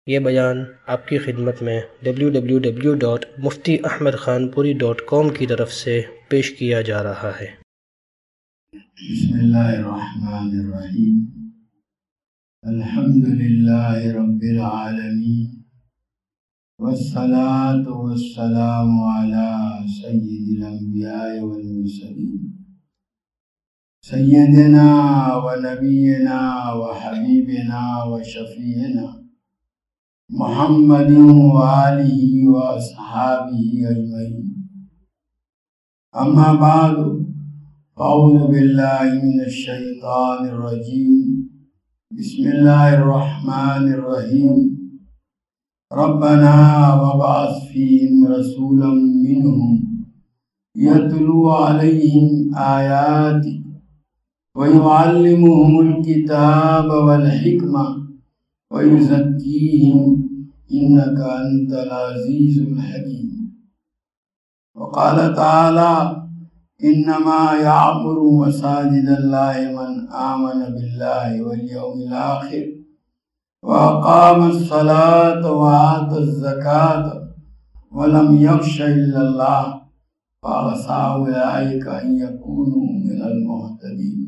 یہ بیان آپ کی خدمت میں www.muftiahmedkhanpuri.com کی طرف سے پیش کیا جا رہا ہے۔ بسم اللہ الرحمن الرحیم۔ الحمد للہ رب العالمین، والصلاة والسلام علی سید الانبیاء والمرسلین، سیدنا و نبینا و حبیبنا و شفیعنا محمد و آلہ و اصحابہ اجمعین۔ اما بعد، اعوذ باللہ من الشیطان الرجیم، بسم اللہ الرحمن الرحیم۔ ربنا وابعث فیہم رسولا منہم یتلو علیہم آیاتک ویعلمہم الکتاب والحکمہ وَيُزَكِّيهِمْ إِنَّكَ أَنْتَ الْعَزِيزُ الْحَكِيمُ۔ وقال تعالى: إِنَّمَا يَعْمُرُ مَسَاجِدَ اللَّهِ مَنْ آمَنَ بِاللَّهِ وَالْيَوْمِ الْآخِرِ وَأَقَامَ الصَّلَاةَ وَآتَى الزَّكَاةَ وَلَمْ يَخْشَ إِلَّا اللَّهَ فَعَسَىٰ أُولَٰئِكَ أَن يَكُونُوا مِنَ الْمُهْتَدِينَ۔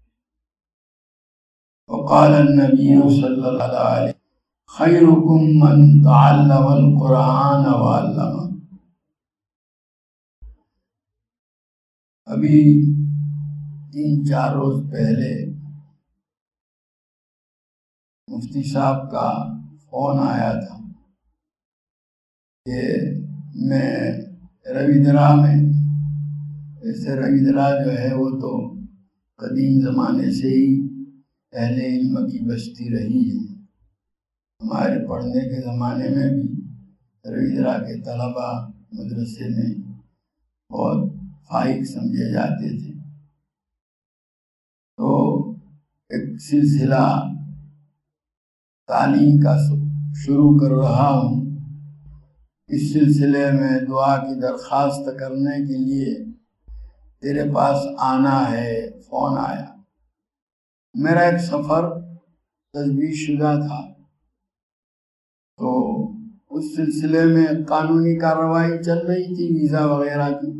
وقال النبی صلی اللہ علیہ وسلم: خیرکم من تعلم القرآن وعلمہ۔ ابھی 3-4 روز پہلے مفتی صاحب کا فون آیا تھا کہ میں رویدرا میں، ایسے رویدرا جو ہے وہ تو قدیم زمانے سے ہی اہل علم کی بستی رہی ہے۔ ہمارے پڑھنے کے زمانے میں بھی رویدرا کے طلباء مدرسے میں بہت فائق سمجھے جاتے تھے۔ تو ایک سلسلہ تعلیم کا شروع کر رہا ہوں۔ اس سلسلے میں دعا کی درخواست کرنے کے لیے تیرے پاس آنا ہے فون آیا۔ میرا ایک سفر تجویز شدہ تھا، تو اس سلسلے میں قانونی کارروائی چل رہی تھی ویزا وغیرہ کی۔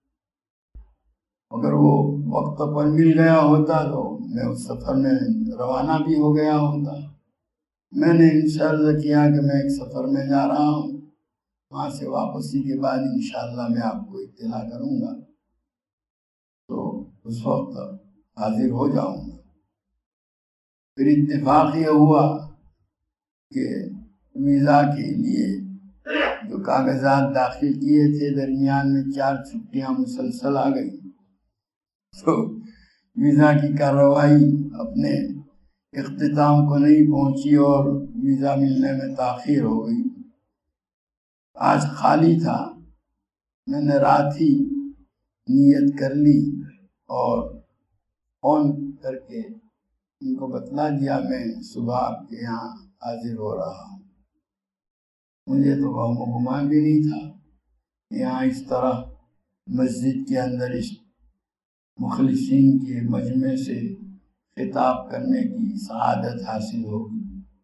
اگر وہ وقت پر مل گیا ہوتا تو میں اس سفر میں روانہ بھی ہو گیا ہوتا۔ میں نے ان سے عرض کیا کہ میں ایک سفر میں جا رہا ہوں، وہاں سے واپسی کے بعد انشاءاللہ میں آپ کو اطلاع کروں گا، تو اس وقت حاضر ہو جاؤں گا۔ پھر اتفاق یہ ہوا کہ ویزا کے لیے جو کاغذات داخل کیے تھے، درمیان میں 4 چھٹیاں مسلسل آ گئی، تو ویزا کی کارروائی اپنے اختتام کو نہیں پہنچی اور ویزا ملنے میں تاخیر ہو گئی۔ آج خالی تھا، میں نے رات ہی نیت کر لی اور فون کر کے ان کو بتلا دیا میں صبح آپ کے یہاں حاضر ہو رہا ہوں۔ مجھے تو وہم و گمان بھی نہیں تھا یہاں اس طرح مسجد کے اندر اس مخلصین کے مجمع سے خطاب کرنے کی سعادت حاصل ہوگی۔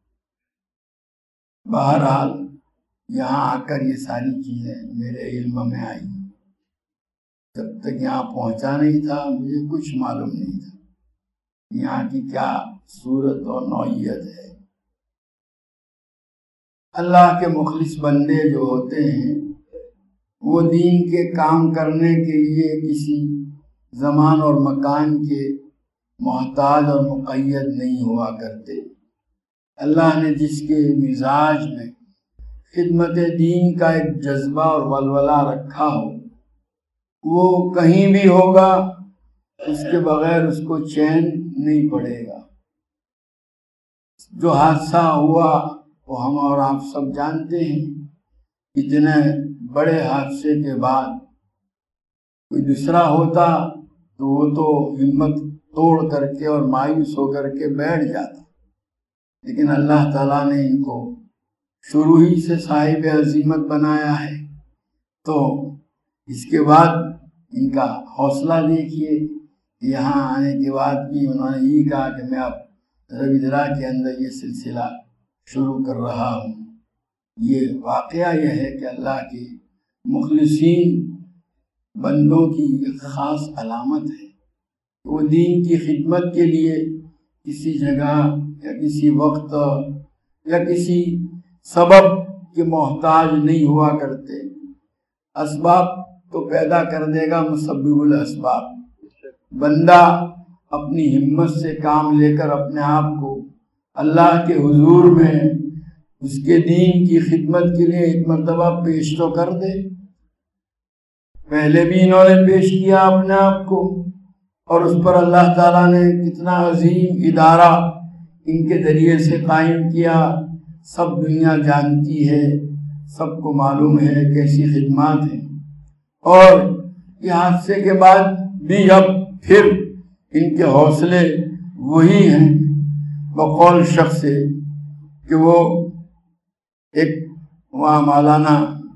بہرحال یہاں آ کر یہ ساری چیزیں میرے علم میں آئی۔ جب تک یہاں پہنچا نہیں تھا مجھے کچھ معلوم نہیں تھا یہاں کی کیا صورت اور نوعیت ہے۔ اللہ کے مخلص بندے جو ہوتے ہیں وہ دین کے کام کرنے کے لیے کسی زمان اور مکان کے محتاج اور مقید نہیں ہوا کرتے۔ اللہ نے جس کے مزاج میں خدمت دین کا ایک جذبہ اور ولولہ رکھا ہو، وہ کہیں بھی ہوگا، اس کے بغیر اس کو چین نہیں پڑے گا۔ جو حادثہ ہوا وہ ہم اور آپ سب جانتے ہیں۔ اتنے بڑے حادثے کے بعد کوئی دوسرا ہوتا تو وہ تو ہمت توڑ کر کے اور مایوس ہو کر کے بیٹھ جاتا، لیکن اللہ تعالیٰ نے ان کو شروع ہی سے صاحب عزیمت بنایا ہے۔ تو اس کے بعد ان کا حوصلہ دیکھیے، یہاں آنے کے بعد بھی انہوں نے یہ کہا کہ میں اب رویدرا کے اندر یہ سلسلہ شروع کر رہا ہوں۔ یہ واقعہ یہ ہے کہ اللہ کے مخلصین بندوں کی ایک خاص علامت ہے، وہ دین کی خدمت کے لیے کسی جگہ یا کسی وقت یا کسی سبب کے محتاج نہیں ہوا کرتے۔ اسباب تو پیدا کر دے گا مسبب الاسباب، بندہ اپنی ہمت سے کام لے کر اپنے آپ کو اللہ کے حضور میں اس کے دین کی خدمت کے لیے ایک مرتبہ پیش تو کر دے۔ پہلے بھی انہوں نے پیش کیا اپنے آپ کو، اور اس پر اللہ تعالیٰ نے کتنا عظیم ادارہ ان کے ذریعے سے قائم کیا، سب دنیا جانتی ہے، سب کو معلوم ہے کیسی خدمات ہیں۔ اور یہ حادثے کے بعد بھی اب پھر ان کے حوصلے وہی ہیں، بقول شخص سے کہ وہ ایک وہاں مولانا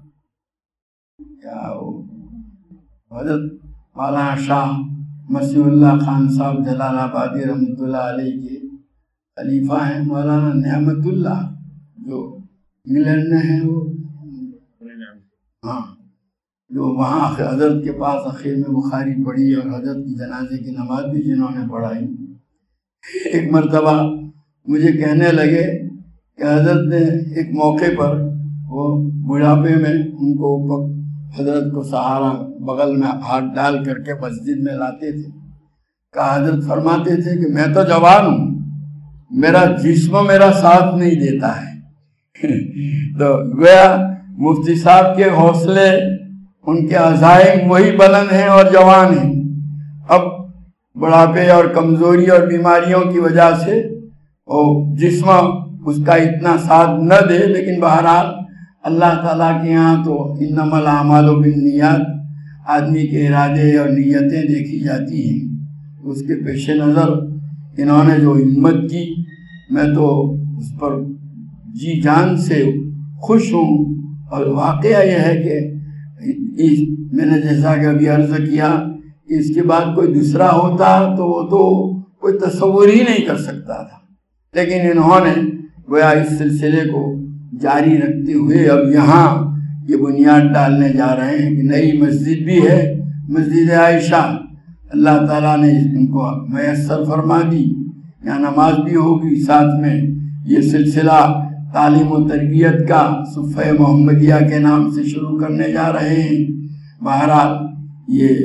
حضرت مولانا شاہ مسیح اللہ خان صاحب جلال آبادی رحمۃ اللہ علیہ کے خلیفہ ہیں، مولانا نعمت اللہ جو انگلینڈ میں ہیں، وہ ہاں جو وہاں حضرت کے پاس اخیر میں بخاری پڑھی اور حضرت کی جنازے کی نماز بھی جنہوں نے پڑھائی، ایک مرتبہ مجھے کہنے لگے کہ حضرت نے ایک موقع پر وہ بڑھاپے میں ان کو حضرت کو سہارا بغل میں ہاتھ ڈال کر کے مسجد میں لاتے تھے، کہا حضرت فرماتے تھے کہ میں تو جوان ہوں، میرا جسم میرا ساتھ نہیں دیتا ہے۔ تو گویا مفتی صاحب کے حوصلے، ان کے عزائم وہی بلند ہیں اور جوان ہیں۔ اب بڑھاپے اور کمزوری اور بیماریوں کی وجہ سے وہ جسم اس کا اتنا ساتھ نہ دے، لیکن بہرحال اللہ تعالیٰ کے یہاں تو انما الاعمال بالنیات، آدمی کے ارادے اور نیتیں دیکھی جاتی ہیں۔ اس کے پیش نظر انہوں نے جو ہمت کی، میں تو اس پر جی جان سے خوش ہوں۔ اور واقعہ یہ ہے کہ میں نے جیسا کہ ابھی عرض کیا کہ اس کے بعد کوئی دوسرا ہوتا تو وہ تو کوئی تصور ہی نہیں کر سکتا تھا، لیکن انہوں نے گویا اس سلسلے کو جاری رکھتے ہوئے اب یہاں یہ بنیاد ڈالنے جا رہے ہیں کہ نئی مسجد بھی ہے، مسجد عائشہ، اللہ تعالیٰ نے ان کو میسر فرما دی، یہاں نماز بھی ہوگی، ساتھ میں یہ سلسلہ تعلیم و تربیت کا صفحہ محمدیہ کے نام سے شروع کرنے جا رہے ہیں۔ بہرحال یہ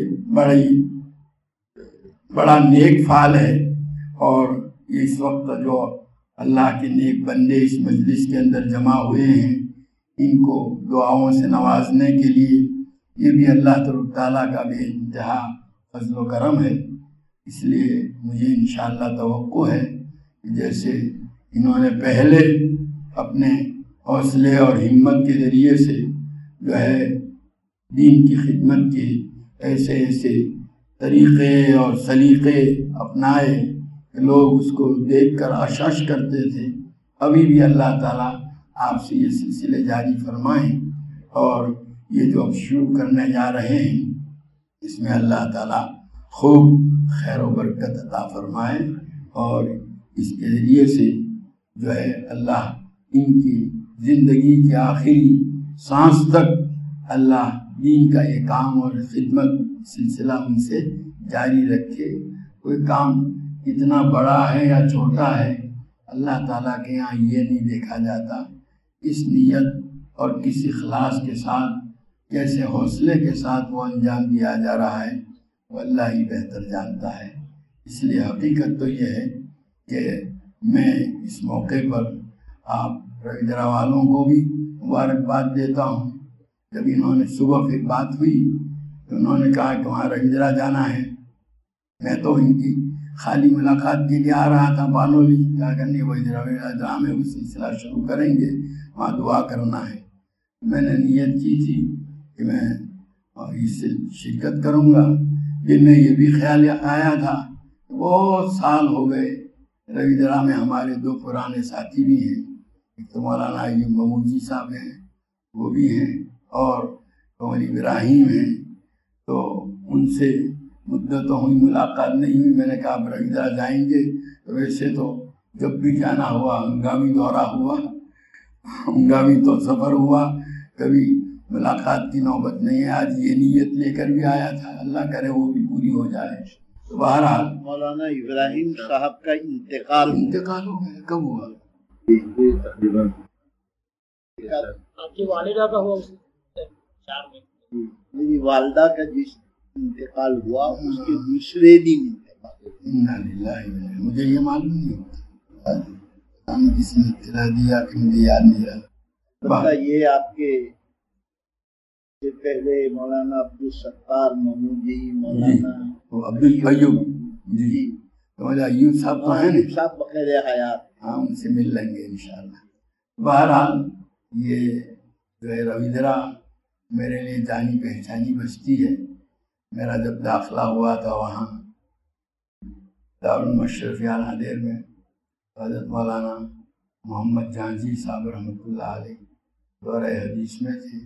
بڑا نیک فعال ہے، اور اس وقت جو اللہ کے نیک بندے اس مجلس کے اندر جمع ہوئے ہیں، ان کو دعاؤں سے نوازنے کے لیے یہ بھی اللہ تعالیٰ کا بے انتہا فضل و کرم ہے۔ اس لیے مجھے انشاءاللہ توقع ہے کہ جیسے انہوں نے پہلے اپنے حوصلے اور ہمت کے ذریعے سے جو ہے دین کی خدمت کے ایسے طریقے اور سلیقے اپنائے کہ لوگ اس کو دیکھ کر اشش کرتے تھے، ابھی بھی اللہ تعالیٰ آپ سے یہ سلسلے جاری فرمائیں، اور یہ جو اب شروع کرنے جا رہے ہیں اس میں اللہ تعالیٰ خوب خیر و برکت عطا فرمائے، اور اس کے ذریعے سے جو ہے اللہ ان کی زندگی کی آخری سانس تک اللہ دین کا یہ کام اور خدمت سلسلہ ان سے جاری رکھے۔ کوئی کام کتنا بڑا ہے یا چھوٹا ہے، اللہ تعالیٰ کے یہاں یہ نہیں دیکھا جاتا، کس نیت اور کس اخلاص کے ساتھ، کیسے حوصلے کے ساتھ وہ انجام دیا جا رہا ہے، وہ اللہ ہی بہتر جانتا ہے۔ اس لیے حقیقت تو یہ ہے کہ میں اس موقع پر آپ رویدرا والوں کو بھی مبارکباد دیتا ہوں۔ جب انہوں نے صبح پھر بات ہوئی تو انہوں نے کہا کہ وہاں رویدرا جانا ہے، میں تو ان کی خالی ملاقات کے لیے آ رہا تھا بانولی، کیا کرنے وہ رویدرا میں وہ سلسلہ شروع کریں گے، وہاں دعا کرنا ہے۔ میں نے نیت کی تھی کہ میں اس سے شرکت کروں گا، دل میں یہ بھی خیال آیا تھا کہ بہت سال ہو گئے، رویدرا میں ہمارے دو پرانے ساتھی بھی ہیں، ایک تو مولانا ایوب محمودی صاحب ہیں، وہ بھی ہیں، اور قمر ابراہیم ہیں، تو ان سے مدتوں ہوئی ملاقات نہیں ہوئی۔ میں نے کہا آپ رویدرا جائیں گے؟ تو ویسے تو جب بھی جانا ہوا، ہنگامی دورہ ہوا، ان کا بھی تو سفر ہوا، کبھی ملاقات کی نوبت نہیں ہے، آج یہ نیت لے کر بھی آیا تھا، اللہ کرے وہ بھی پوری ہو جائے۔ تو بہرحال مولانا ابراہیم صاحب کا انتقال ہو گیا، کب ہوا؟ تقریباً آپ کی والدہ کا ہوا اسی 4 میں۔ میری والدہ کا جس انتقال ہوا اس کے دوسرے دن انتقال۔ مجھے یہ معلوم نہیں ہوتا، کسی نے اطلاع دیا کہ مجھے یاد نہیں رہا۔ یہ آپ کے سے پہلے مولانا عبدالستار محمودی، مولانا عبدالایوب جی، مولانا ایوب صاحب تو ہیں ایوب صاحب بخیر حیات، ہاں ان سے مل لیں گے انشاءاللہ۔ بہرحال یہ جو ہے رویدرا میرے لیے جانی پہچانی بستی ہے۔ میرا جب داخلہ ہوا تھا وہاں دارالمشرفیہ نادر میں، حضرت مولانا محمد جہانگیر صاحب رحمۃ اللہ علیہ دورہ حدیث میں تھے،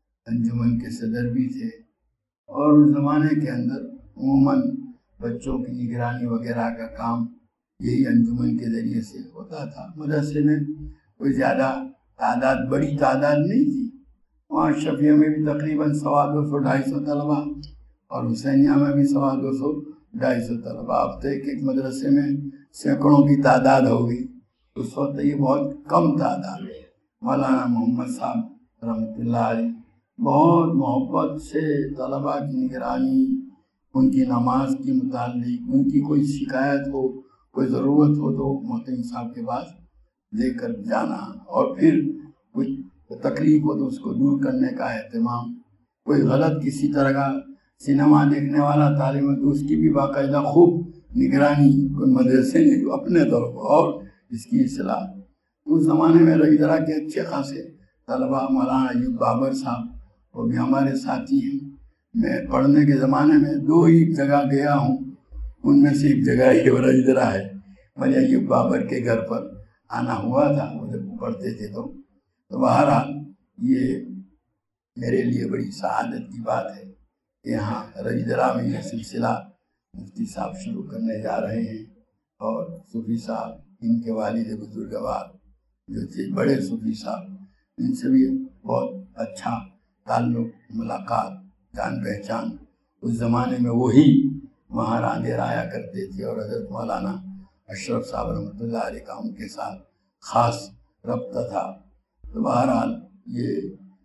انجمن کے صدر بھی تھے، اور اس زمانے کے اندر عموماً بچوں کی نگرانی وغیرہ کا کام یہی انجمن کے ذریعے سے ہوتا تھا۔ مدرسے میں کوئی زیادہ تعداد، بڑی تعداد نہیں تھی، وہاں شفیہ میں بھی تقریباً 125 250 طلبہ، اور حسینیہ میں بھی 125 250 طلبہ۔ اب تو ایک مدرسے میں سینکڑوں کی تعداد ہو گئی، اس وقت یہ بہت کم تعداد ہے۔ مولانا محمد صاحب رحمۃ اللہ علیہ بہت محبت سے طلباء کی نگرانی، ان کی نماز کے متعلق، ان کی کوئی شکایت ہو، کوئی ضرورت ہو تو محترم صاحب کے پاس لے کر جانا، اور پھر کوئی تکلیف ہو تو اس کو دور کرنے کا اہتمام۔ کوئی غلط کسی طرح کا سنیما دیکھنے والا طالب ہے تو اس کی بھی باقاعدہ خوب نگرانی، کوئی مدرسے نے اپنے طور پر، اور اس کی اصلاح۔ اس زمانے میں رویدرا کے اچھے خاصے طلباء، مولانا ایوب بابر صاحب وہ بھی ہمارے ساتھی ہیں۔ میں پڑھنے کے زمانے میں 2 ہی جگہ گیا ہوں، ان میں سے ایک جگہ یہ رویدرا ہے۔ مولانا ایوب بابر کے گھر پر آنا ہوا تھا، وہ جب پڑھتے تھے تو بہرحال یہ میرے لیے بڑی سعادت کی بات ہے کہ یہاں رویدرا میں یہ سلسلہ مفتی صاحب شروع کرنے جا رہے ہیں، اور صوفی صاحب، ان کے والد بزرگوار جو تھے بڑے صوفی صاحب، ان سے بھی بہت اچھا تعلق، ملاقات، جان پہچان۔ اس زمانے میں وہی وہاں راندیر آیا کرتے تھے، اور حضرت مولانا اشرف صاحب رحمۃ اللہ علیہ کا ان کے ساتھ خاص رابطہ تھا۔ تو بہرحال یہ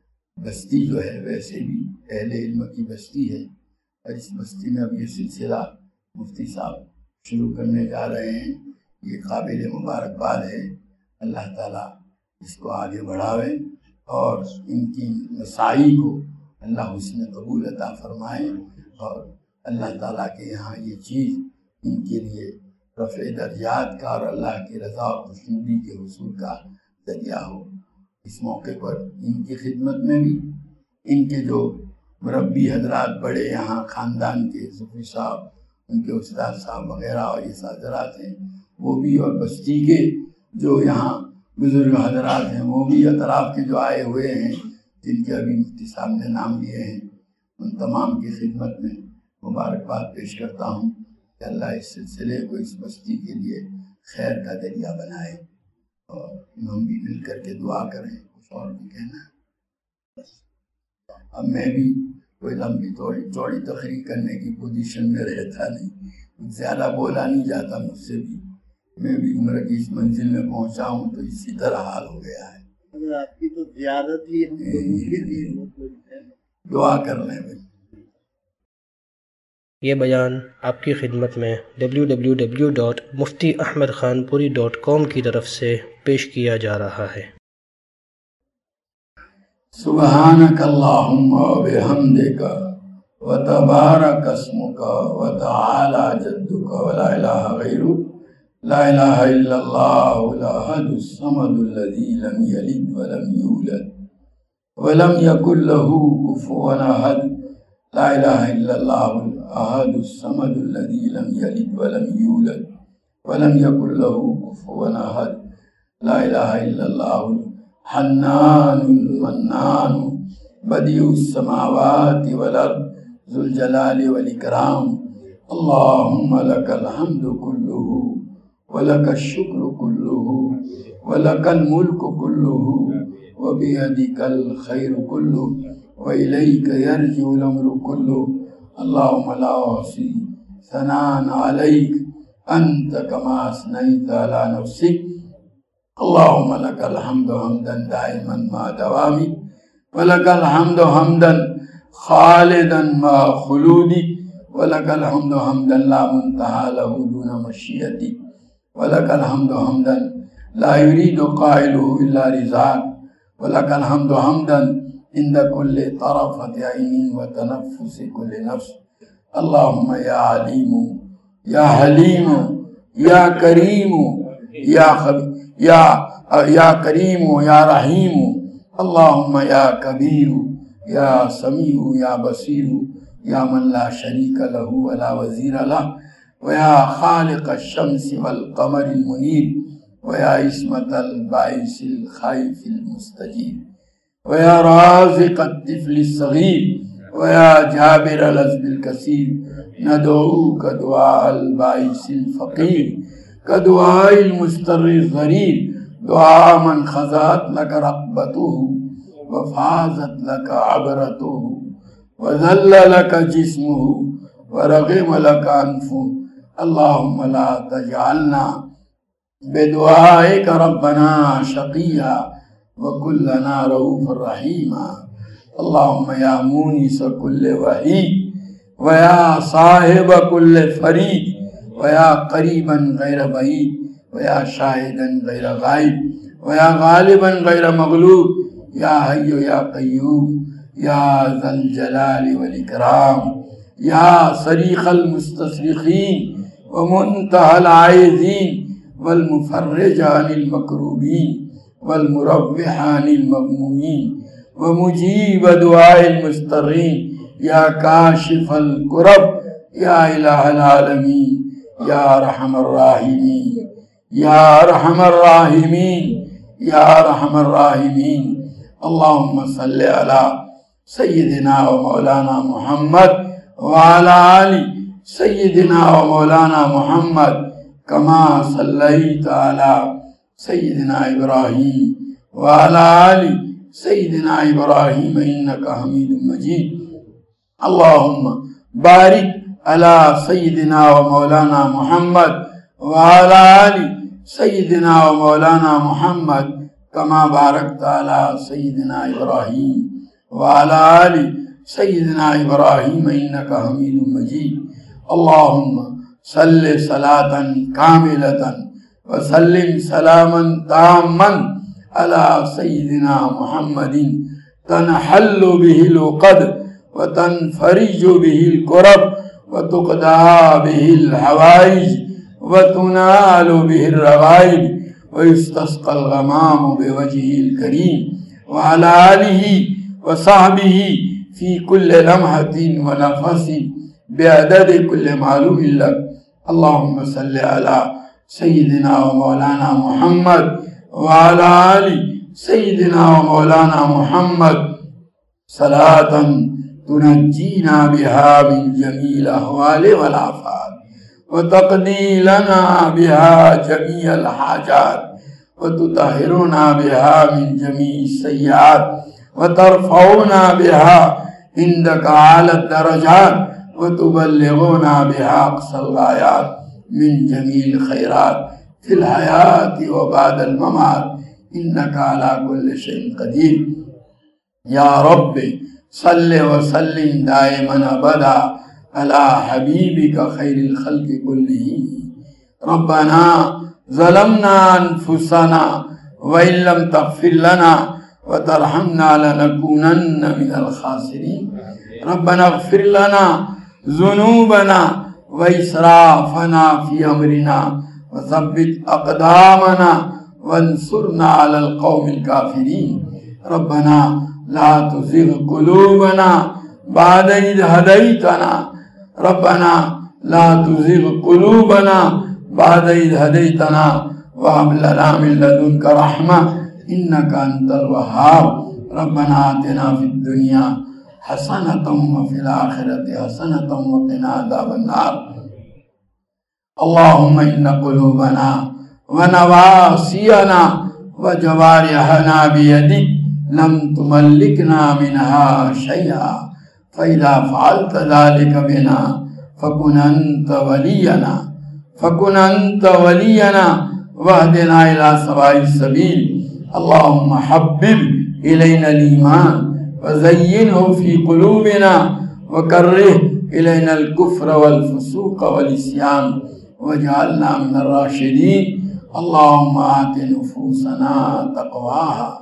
بستی جو ہے ویسے بھی اہل علم کی بستی ہے، اور اس بستی میں اب یہ سلسلہ مفتی صاحب شروع کرنے جا رہے ہیں، یہ قابل مبارکباد ہے۔ اللہ تعالیٰ اس کو آگے بڑھاوے، اور ان کی مساعی کو اللہ حسن قبول عطا فرمائے، اور اللہ تعالیٰ کے یہاں یہ چیز ان کے لیے رفع درجات کا اور اللہ کی رضا اور خوشنودی کے حصول کا ذریعہ ہو۔ اس موقع پر ان کی خدمت میں بھی ان کے جو مربی حضرات بڑے یہاں خاندان کے صوفی صاحب، ان کے استاد صاحب وغیرہ اور یہ حضرات ہیں وہ بھی، اور بستی کے جو یہاں بزرگ حضرات ہیں وہ بھی، اطراف کے جو آئے ہوئے ہیں جن کے ابھی مفتی صاحب نے نام لیے ہیں، ان تمام کی خدمت میں مبارکباد پیش کرتا ہوں کہ اللہ اس سلسلے کو اس بستی کے لیے خیر کا ذریعہ بنائے، اور ہم بھی مل کر کے دعا کریں۔ کچھ اور بھی کہنا ہے؟ اب میں بھی کوئی لمبی چوڑی تقریر کرنے کی پوزیشن میں رہتا نہیں، زیادہ بولا نہیں جاتا مجھ سے بھی، میں بھی عمر کی اس منزل میں پہنچا ہوں تو اسی طرح حال ہو گیا ہے۔ آپ کی تو زیادت ہی دعا کر لیں بھائی۔ یہ بیان آپ کی خدمت میں www.muftiahmedkhanpuri.com کی طرف سے پیش کیا جا رہا ہے۔ سبحانک اللہم وبحمدک وتبارک اسمک وتعالی جدک ولا الہ غیرک، لا الہ الا اللہ الاحد الصمد الذی لم یلد ولم یولد ولم یکن له کفوا احد، لا الہ الا اللہ الاحد الصمد الذی لم یلد ولم یولد ولم یکن له کفوا احد، لا الہ الا اللہ الحنان المنان بدیع السماوات والارض ذو الجلال والاکرام، اللہم لک الحمد کلہ ولک الشکر کلہ ولک الملک کلہ وبيدك الخير كله وإليك يرجع الأمر كله. اللهم لا أحصي ثناء عليك أنت كما أثنيت على نفسك. اللهم لك الحمد حمدا دائما مع دوامك، ولك الحمد حمدا خالدا مع خلودك، ولك الحمد حمدا لا منتهى له دون مشيئتك، ولك الحمد حمدا لا يريد قائله إلا رضاك، ولك الحمد حمدا عند كل طرفة عين وتنفس كل نفس. اللهم يا عليم يا حليم يا كريم يا كريم يا رحيم. اللهم يا كبير يا سميع يا بصير يا من لا شريك له ولا وزير له، ويا خالق الشمس والقمر المنير، ويا عصمة البائس الخائف المستجيب، ويا رازق الطفل الصغير، ويا جابر العزب الكثير. ندعوك دعاء البائس الفقير كدعاء المستر الضرير، دعاء من خضعت لك رقبته وفازت لك عبرته وذل لك جسمه ورغم لك أنفه. اللهم لا تجعلنا بدعائك ربنا شقيا وكلنا رؤوف رحيما. اللهم يا مونس كل وحيد، ويا صاحب كل فريد، ويا قريبا غير بعيد، ويا شاهدا غير غائب، ويا غالبا غير مغلوب، يا حي يا قيوم، يا ذا الجلال والإكرام، يا صريخ المستصرخين ومنتهى العائذين، والمفرج عن المكروبين، والمروح عن المغمومين، ومجيب دعاء المضطرين، يا كاشف الكرب، يا إله العالمين، يا أرحم الراحمين، يا أرحم الراحمين، يا أرحم الراحمين. اللهم صل على سيدنا ومولانا محمد وعلى آل سيدنا ومولانا محمد كما صليت على سيدنا إبراهيم وعلى آل سيدنا إبراهيم إنك حميد مجيد. اللهم بارك على سيدنا ومولانا محمد وعلى آل سيدنا ومولانا محمد كما باركت على سيدنا إبراهيم وعلى آل سيدنا إبراهيم إنك حميد مجيد. اللهم صل صلاة كاملة وسلم سلاما تاما على سيدنا محمد تنحل به العقد وتنفرج به الكرب وتقضى به الحوائج وتنال به الرغائب ويستسقى الغمام بوجهه الكريم وعلى آله وصحبه في كل لمحة ونفس بعدد كل معلوم لك. اللهم صل على سيدنا ومولانا محمد وعلى آل سيدنا ومولانا محمد صلاة تنجينا بها من جميع الأهوال والآفات وتقضي لنا بها جميع الحاجات وتطهرنا بها من جميع السيئات وترفعنا بها عندك أعلى الدرجات وتبلغنا بها أقصى الغايات من جميع الخيرات في الحياة وبعد الممات إنك على كل شيء قدير. يا رب صل وسلم دائما أبدا على حبيبك خير الخلق كلهم. ربنا ظلمنا أنفسنا وإن لم تغفر لنا وترحمنا لنكونن من الخاسرين. ربنا اغفر لنا ذنوبنا وإسرافنا في أمرنا وثبت أقدامنا وانصرنا على القوم الكافرين. ربنا لا تزغ قلوبنا بعد إذ هديتنا. ربنا لا تزغ قلوبنا بعد إذ هديتنا وهب لنا من لدنك رحمة إنك أنت الوهاب. ربنا آتنا في الدنيا حسنة وفي الآخرة حسنة وقنا عذاب النار. اللهم إن قلوبنا ونواصينا وجوارحنا بيدك لم تملكنا منها شيئا فإذا فعلت ذلك بنا فكن أنت ولينا واهدنا إلى سواء السبيل اللهم حبب إلينا الإيمان وزينه في قلوبنا وكره إلينا الكفر والفسوق والعصيان واجعلنا من الراشدين اللهم آت نفوسنا تقواها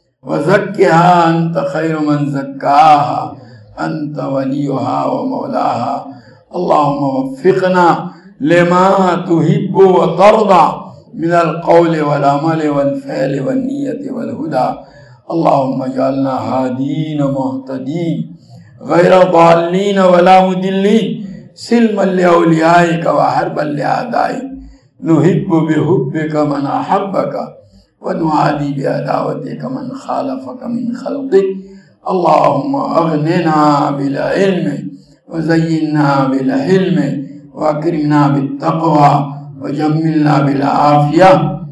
وزكها أنت خير من زكاها أنت وليها ومولاها اللهم وفقنا لما تحب وترضى من القول والعمل والفعل والنية والهدى اللهم اجعلنا هادين مهتدين غير ضالين ولا مضلين سلما لأوليائك وحربا لأعدائك نحب بحبك من أحبك ونعادي بعداوتك من خالفك من خلقك اللهم أغننا بالعلم وزينا بالحلم واکرمنا بالتقوی وجملنا بالعافیہ۔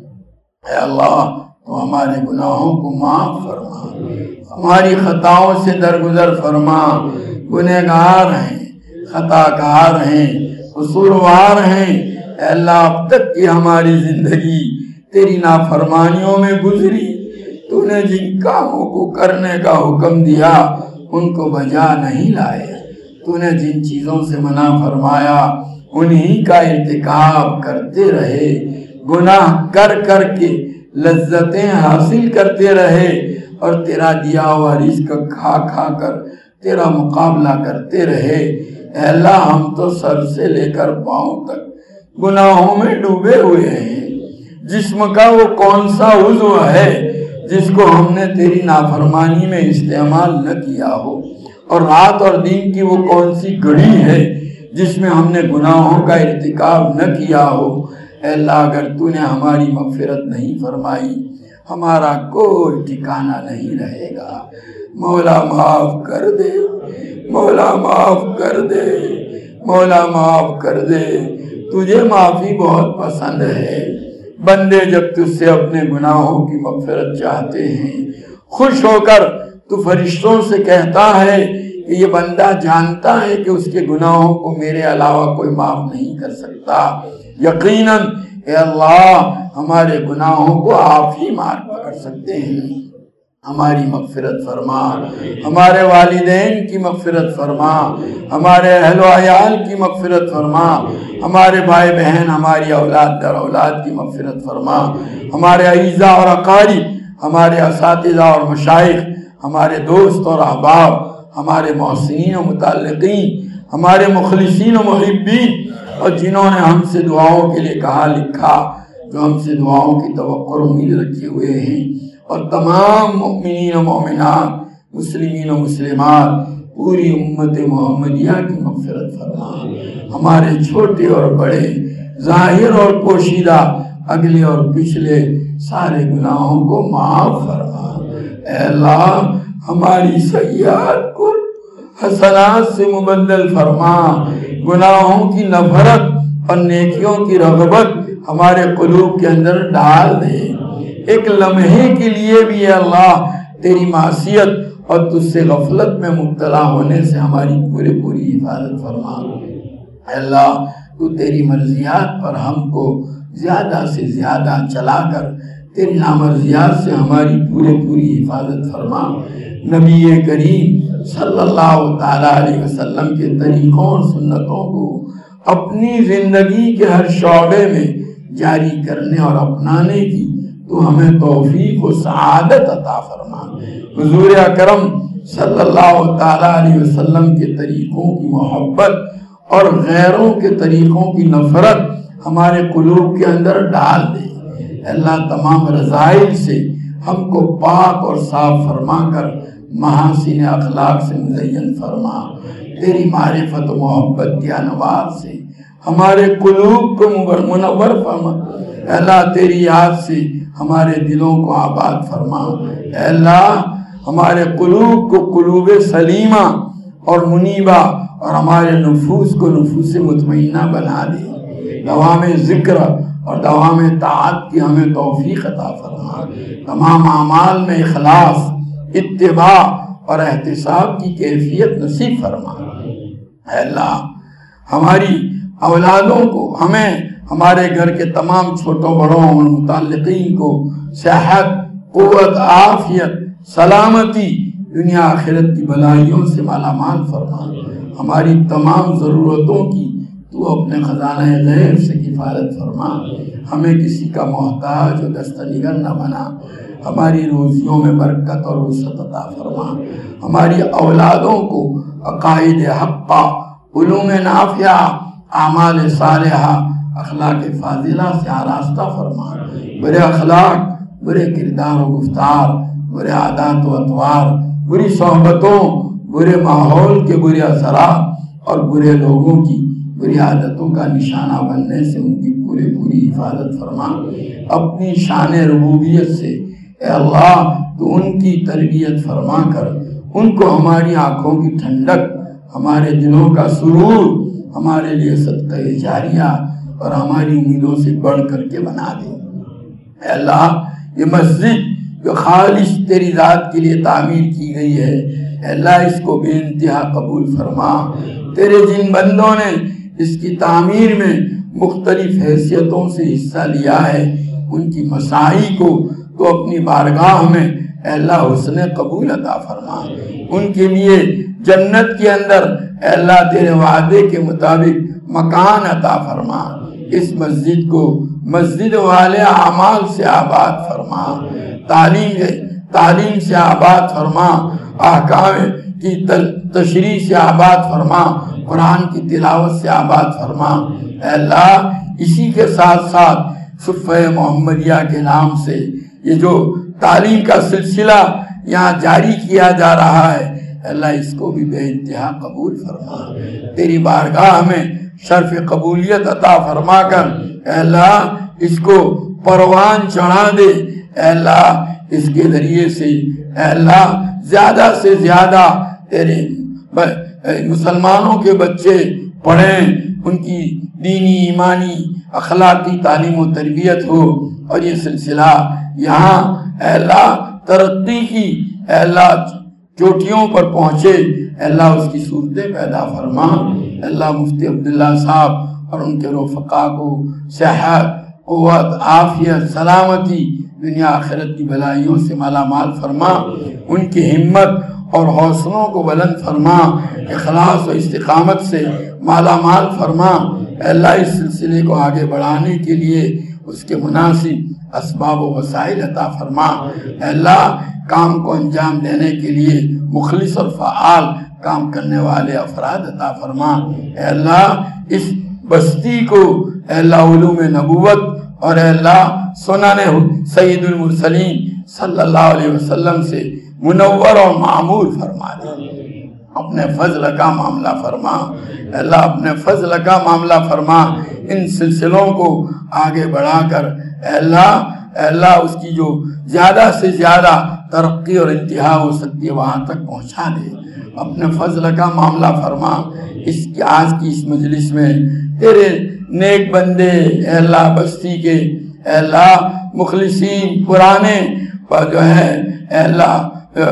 اے اللہ تو ہمارے گناہوں کو معاف فرما، ہماری خطاؤں سے درگزر فرما۔ گنہگار ہیں، خطا کار ہیں، قصوروار ہیں۔ اے اللہ اب تک کی ہماری زندگی تیری نافرمانیوں میں گزری، تو نے جن کاموں کو کرنے کا حکم دیا ان کو بجا نہیں لائے، تو نے جن چیزوں سے منع فرمایا انہی کا ارتکاب کرتے رہے، گناہ کر کر کے لذتیں حاصل کرتے رہے اور تیرا دیا ہوا رزق کھا کھا کر تیرا مقابلہ کرتے رہے۔ اے اللہ ہم تو سر سے لے کر پاؤں تک گناہوں میں ڈوبے ہوئے ہیں۔ جسم کا وہ کون سا عضو ہے جس کو ہم نے تیری نافرمانی میں استعمال نہ کیا ہو، اور رات اور دن کی وہ کون سی گھڑی ہے جس میں ہم نے گناہوں کا ارتکاب نہ کیا ہو۔ اے اللہ اگر تو نے ہماری مغفرت نہیں فرمائی ہمارا کوئی ٹھکانہ نہیں رہے گا۔ مولا معاف کر دے، مولا معاف کر دے، مولا معاف کر دے۔ تجھے معافی بہت پسند ہے۔ بندے جب تجھ سے اپنے گناہوں کی مغفرت چاہتے ہیں، خوش ہو کر تو فرشتوں سے کہتا ہے کہ یہ بندہ جانتا ہے کہ اس کے گناہوں کو میرے علاوہ کوئی معاف نہیں کر سکتا۔ یقیناً اے اللہ ہمارے گناہوں کو آپ ہی معاف کر سکتے ہیں۔ ہماری مغفرت فرما، ہمارے والدین کی مغفرت فرما، ہمارے اہل و عیال کی مغفرت فرما، ہمارے بھائی بہن، ہماری اولاد در اولاد کی مغفرت فرما، ہمارے اعزاء اور اقارب، ہمارے اساتذہ اور مشائخ، ہمارے دوست اور احباب، ہمارے محسنین و متعلقین، ہمارے مخلصین و محبین، اور جنہوں نے ہم سے دعاؤں کے لیے کہا لکھا، جو ہم سے دعاؤں کی توقع اور امید رکھے ہوئے ہیں، اور تمام مؤمنین و مومنات، مسلمین و مسلمات، پوری امت محمدیہ کی مغفرت فرما۔ ہمارے چھوٹے اور بڑے، ظاہر اور پوشیدہ، اگلے اور پچھلے سارے گناہوں کو معاف فرما۔ اے اللہ ہماری سیئات کو حسنات سے مبدل فرما، گناہوں کی نفرت اور نیکیوں کی رغبت ہمارے قلوب کے اندر ڈال دے۔ ایک لمحے کے لیے بھی اے اللہ تیری معصیت اور تجھ سے غفلت میں مبتلا ہونے سے ہماری پوری حفاظت فرما۔ اے اللہ تو تیری مرضیات پر ہم کو زیادہ سے زیادہ چلا کر تیری نامرضیات سے ہماری پوری حفاظت فرما۔ نبی کریم صلی اللہ تعالیٰ علیہ وسلم کے طریقوں اور سنتوں کو اپنی زندگی کے ہر شعبے میں جاری کرنے اور اپنانے کی تو ہمیں توفیق و سعادت عطا فرما۔ حضور اکرم صلی اللہ تعالیٰ علیہ وسلم کے طریقوں کی محبت اور غیروں کے طریقوں کی نفرت ہمارے قلوب کے اندر ڈال دے۔ اللہ تمام رذائل سے ہم کو پاک اور صاف فرما کر محاسن اخلاق سے مزین فرما۔ تیری معرفت و محبت کے انوار سے ہمارے قلوب کو منور فرما۔ اللہ تیری یاد سے ہمارے دلوں کو آباد فرما۔ اے اللہ ہمارے قلوب کو قلوب سلیمہ اور منیبہ اور ہمارے نفوس کو نفوس مطمئنہ بنا دے۔ دوام ذکر اور دوام طاعت کی ہمیں توفیق عطا فرما۔ تمام اعمال میں اخلاص، اتباع اور احتساب کی کیفیت نصیب فرما۔ اے اللہ ہماری اولادوں کو، ہمیں، ہمارے گھر کے تمام چھوٹوں بڑوں اور متعلقین کو صحت، قوت، عافیت، سلامتی، دنیا آخرت کی بلائیوں سے مالا مال فرما۔ ہماری تمام ضرورتوں کی تو اپنے خزانہ غیب سے کفالت فرما۔ ہمیں کسی کا محتاج و دستنگر نہ بنا۔ ہماری روزیوں میں برکت اور وسعت عطا فرما۔ ہماری اولادوں کو عقائد حقہ، علوم نافعہ، اعمال صالحہ، اخلاق فاضلہ سے آراستہ فرما۔ برے اخلاق، برے کردار و گفتار، برے عادات و اطوار، بری صحبتوں، برے ماحول کے برے اثرات اور برے لوگوں کی بری عادتوں کا نشانہ بننے سے ان کی پوری حفاظت فرما۔ اپنی شان ربوبیت سے اے اللہ تو ان کی تربیت فرما کر ان کو ہماری آنکھوں کی ٹھنڈک، ہمارے دلوں کا سرور، ہمارے لیے صدقہ جاریہ اور ہماری امیدوں سے بڑھ کر کے بنا دے۔ اے اللہ یہ مسجد جو خالص تیری ذات کے لیے تعمیر کی گئی ہے، اے اللہ اس کو بے انتہا قبول فرما۔ تیرے جن بندوں نے اس کی تعمیر میں مختلف حیثیتوں سے حصہ لیا ہے، ان کی مساعی کو تو اپنی بارگاہ میں اے اللہ حسن قبول عطا فرما۔ ان کے لیے جنت کے اندر اے اللہ تیرے وعدے کے مطابق مکان عطا فرما۔ اس مسجد کو مسجد والے اعمال سے آباد فرما، تعلیم سے آباد فرما، احکام کی تشریح سے آباد فرما، قرآن کی تلاوت سے آباد فرما۔ اے اللہ اسی کے ساتھ ساتھ صفہ محمدیہ کے نام سے یہ جو تعلیم کا سلسلہ یہاں جاری کیا جا رہا ہے، اے اللہ اس کو بھی بے انتہا قبول فرما۔ تیری بارگاہ میں شرف قبولیت عطا فرما کر اے اللہ اس کو پروان چڑھا دے۔ اے اللہ اس کے ذریعے سے اے اللہ زیادہ سے زیادہ تیرے مسلمانوں کے بچے پڑھیں، ان کی دینی، ایمانی، اخلاقی تعلیم و تربیت ہو، اور یہ سلسلہ یہاں اے اللہ ترقی کی اے اللہ چوٹیوں پر پہنچے۔ اے اللہ اس کی صورتیں پیدا فرما۔ اے اللہ مفتی عبداللہ صاحب اور ان کے رفقا کو صحت، قوت، عافیت، سلامتی، دنیا آخرت کی بلائیوں سے مالا مال فرما۔ ان کی ہمت اور حوصلوں کو بلند فرما، اخلاص و استقامت سے مالا مال فرما۔ اے اللہ اس سلسلے کو آگے بڑھانے کے لیے اس کے مناسب اسباب و وسائل عطا فرما۔ اے اللہ کام کو انجام دینے کے لیے مخلص اور فعال کام کرنے والے افراد عطا فرما۔ اے اللہ اس بستی کو اے اللہ علوم نبوت اور اے اللہ سنن سید المرسلین صلی اللہ علیہ وسلم سے منور اور معمور فرما دے۔ اپنے فضل کا معاملہ فرما اے اللہ، اپنے فضل کا معاملہ فرما۔ ان سلسلوں کو آگے بڑھا کر اے اللہ اس کی جو زیادہ سے زیادہ ترقی اور انتہا ہو سکتی ہے وہاں تک پہنچا دے۔ اپنے فضل کا معاملہ فرما۔ آج کی اس مجلس میں تیرے نیک بندے اے اللہ بستی کے اے اللہ مخلصین پرانے پر جو ہے اے اللہ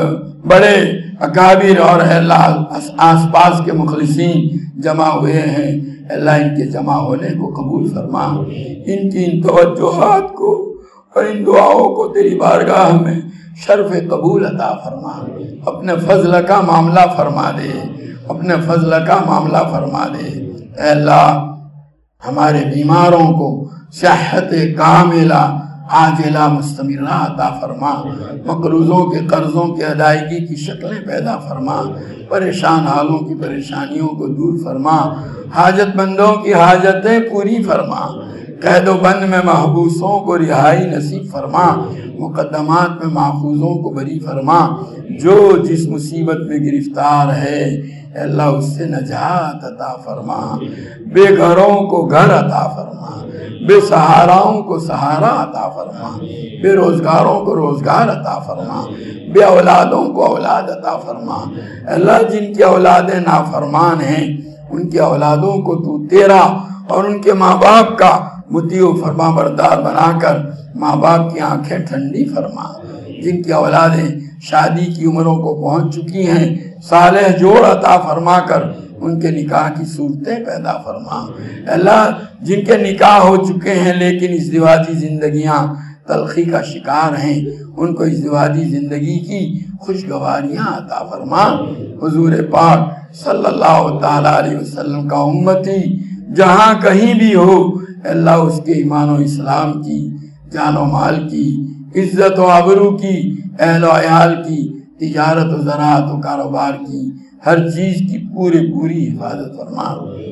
بڑے اکابر اور اے اللہ آس پاس کے مخلصین جمع ہوئے ہیں، اے اللہ ان کے جمع ہونے کو قبول فرما۔ ان کی ان توجہات کو اور ان دعاؤں کو تیری بارگاہ میں شرف قبول عطا فرما۔ اپنے فضل کا معاملہ فرما دے، اپنے فضل کا معاملہ فرما دے۔ اے اللہ ہمارے بیماروں کو صحت کاملہ عاجلہ مستمرہ عطا فرما۔ مقروضوں کے قرضوں کے ادائیگی کی شکلیں پیدا فرما۔ پریشان حالوں کی پریشانیوں کو دور فرما۔ حاجت مندوں کی حاجتیں پوری فرما۔ قید و بند میں محبوسوں کو رہائی نصیب فرما۔ مقدمات میں ماخوذوں کو بری فرما۔ جو جس مصیبت میں گرفتار ہے اے اللہ اس سے نجات عطا فرما۔ بے گھروں کو گھر عطا فرما، بے سہاراؤں کو سہارا عطا فرما، بے روزگاروں کو روزگار عطا فرما، بے اولادوں کو اولاد عطا فرما۔ اے اللہ جن کی اولادیں نافرمان ہیں ان کی اولادوں کو تو تیرا اور ان کے ماں باپ کا مطیع و فرما بردار بنا کر ماں باپ کی آنکھیں ٹھنڈی فرما۔ جن کی اولادیں شادی کی عمروں کو پہنچ چکی ہیں، صالح جوڑ عطا فرما کر ان کے نکاح کی صورتیں پیدا فرما۔ اللہ جن کے نکاح ہو چکے ہیں لیکن ازدواجی زندگیاں تلخی کا شکار ہیں، ان کو ازدواجی زندگی کی خوشگواریاں عطا فرما۔ حضور پاک صلی اللہ تعالیٰ علیہ وسلم کا امتی جہاں کہیں بھی ہو، اللہ اس کے ایمان و اسلام کی، جان و مال کی، عزت و آبرو کی، اہل و عیال کی، تجارت و زراعت و کاروبار کی، ہر چیز کی پوری حفاظت فرما۔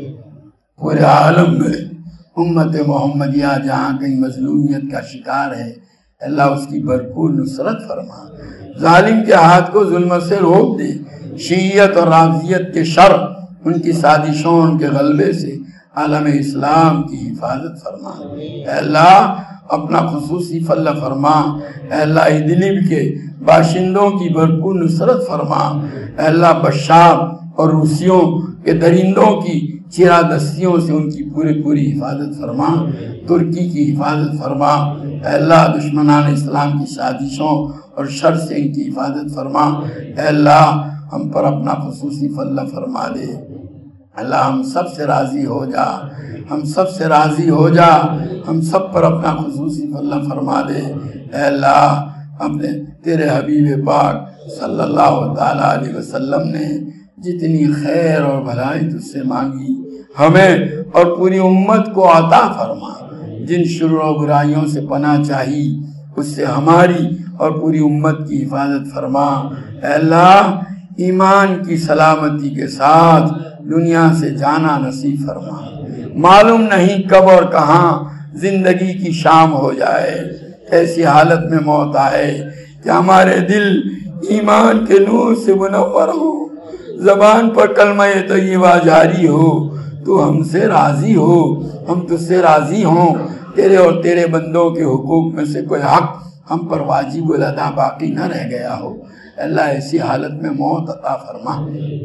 پورے عالم میں امت محمدیہ جہاں کہیں مظلومیت کا شکار ہے، اللہ اس کی بھرپور نصرت فرما، ظالم کے ہاتھ کو ظلم سے روک دے، شیعیت اور رافضیت کے شر، ان کی سازشوں، ان کے غلبے سے عالم اسلام کی حفاظت فرما۔ اے اللہ اپنا خصوصی فضل فرما، اے اللہ ادلب کے باشندوں کی بھرپور نصرت فرما، اے اللہ بشار اور روسیوں کے درندوں کی چرا دستیوں سے ان کی پوری حفاظت فرما، ترکی کی حفاظت فرما، اے اللہ دشمنان اسلام کی سازشوں اور شر سے ان کی حفاظت فرما، اے اللہ ہم پر اپنا خصوصی فضل فرما دے، اللہ ہم سب سے راضی ہو جا، ہم سب سے راضی ہو جا، ہم سب پر اپنا خصوصی فضل فرما دے۔ اے اللہ اپنے تیرے حبیب پاک صلی اللہ تعالیٰ علیہ وسلم نے جتنی خیر اور بھلائی تجھ سے مانگی ہمیں اور پوری امت کو عطا فرما، جن شر و برائیوں سے پناہ چاہی اس سے ہماری اور پوری امت کی حفاظت فرما۔ اے اللہ ایمان کی سلامتی کے ساتھ دنیا سے جانا نصیب فرما، معلوم نہیں کب اور کہاں زندگی کی شام ہو جائے، ایسی حالت میں موت آئے کہ ہمارے دل ایمان کے نور سے منور ہو، زبان پر کلمہ طیبہ جاری ہو، تو ہم سے راضی ہو، ہم تجھ سے راضی ہوں، تیرے اور تیرے بندوں کے حقوق میں سے کوئی حق ہم پر واجب الادا باقی نہ رہ گیا ہو۔ اللہ ایسی حالت میں موت عطا فرما،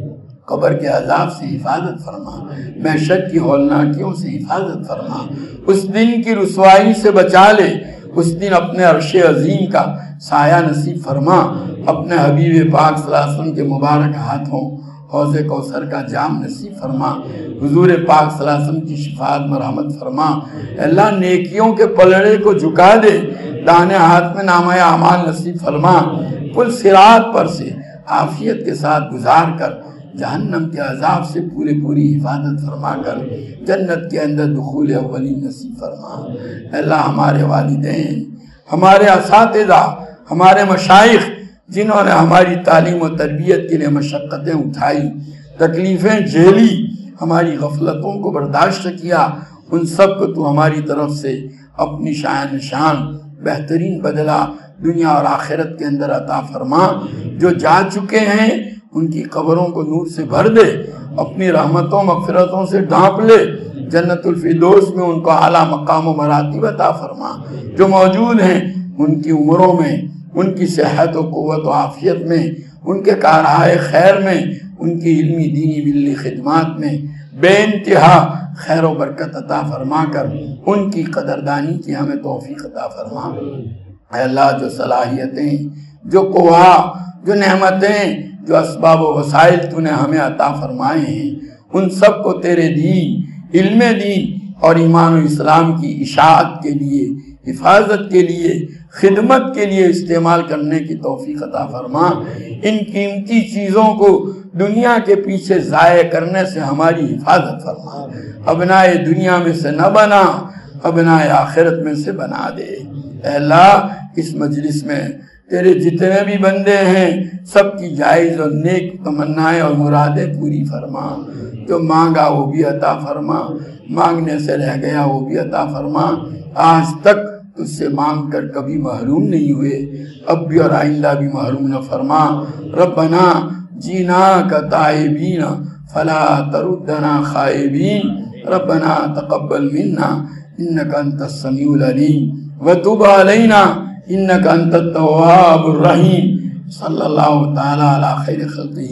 قبر کے عذاب سے حفاظت فرما، محشر کی ہولناکیوں سے حفاظت فرما، اس دن کی رسوائی سے بچا لے، اس دن اپنے عرش عظیم کا سایہ نصیب فرما، اپنے حبیب پاک صلی اللہ علیہ وسلم کے مبارک ہاتھوں حوض کوثر کا جام نصیب فرما، حضور پاک صلی اللہ علیہ وسلم کی شفاعت مرحمت فرما۔ اللہ نیکیوں کے پلڑے کو جھکا دے، دانے ہاتھ میں نامہ اعمال نصیب فرما، پل صراط پر سے عافیت کے ساتھ گزار کر جہنم کے عذاب سے پوری حفاظت فرما کر جنت کے اندر دخول اولی نصیب فرما۔ اللہ ہمارے والدین، ہمارے اساتذہ، ہمارے مشائخ جنہوں نے ہماری تعلیم و تربیت کے لیے مشقتیں اٹھائی، تکلیفیں جھیلی، ہماری غفلتوں کو برداشت کیا، ان سب کو تو ہماری طرف سے اپنی شان بہترین بدلہ دنیا اور آخرت کے اندر عطا فرما۔ جو جا چکے ہیں ان کی قبروں کو نور سے بھر دے، اپنی رحمتوں مغفرتوں سے ڈھانپ لے، جنت الفردوس میں ان کو اعلیٰ مقام و مراتب عطا فرما۔ جو موجود ہیں ان کی عمروں میں، ان کی صحت و قوت و عافیت میں، ان کے کارہائے خیر میں، ان کی علمی دینی ملی خدمات میں بے انتہا خیر و برکت عطا فرما کر ان کی قدردانی کی ہمیں توفیق عطا فرما۔ اے اللہ جو صلاحیتیں، جو قوا، جو نعمتیں، جو اسباب و وسائل تو نے ہمیں عطا فرمائے ہیں، ان سب کو تیرے دین، علم دین اور ایمان و اسلام کی اشاعت کے لیے، حفاظت کے لیے، خدمت کے لیے استعمال کرنے کی توفیق عطا فرما۔ ان قیمتی چیزوں کو دنیا کے پیچھے ضائع کرنے سے ہماری حفاظت فرما، ابنائے دنیا میں سے نہ بنا، ابنائے آخرت میں سے بنا دے۔ اے اللہ اس مجلس میں تیرے جتنے بھی بندے ہیں سب کی جائز اور نیک تمنائیں اور مرادیں پوری فرما، جو مانگا وہ بھی عطا فرما، مانگنے سے رہ گیا وہ بھی عطا فرما۔ آج تک تجھ سے مانگ کر کبھی محروم نہیں ہوئے، اب بھی اور آئندہ بھی محروم نہ فرما۔ ربنا جینا کا تائبین فلا تردنا خائبین، ربنا تقبل منا انکا انت السمیع العلیم وتب علینا انکا انت التواب الرحیم۔ صلی اللہ تعالی علی خیر خلقہ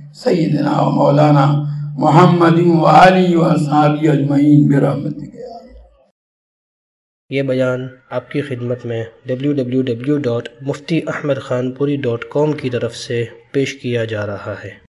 سیدنا و مولانا محمد و آلہ و اصحابہ اجمعین برحمتک۔ یہ بیان آپ کی خدمت میں www.muftiahmedkhanpuri.com کی طرف سے پیش کیا جا رہا ہے۔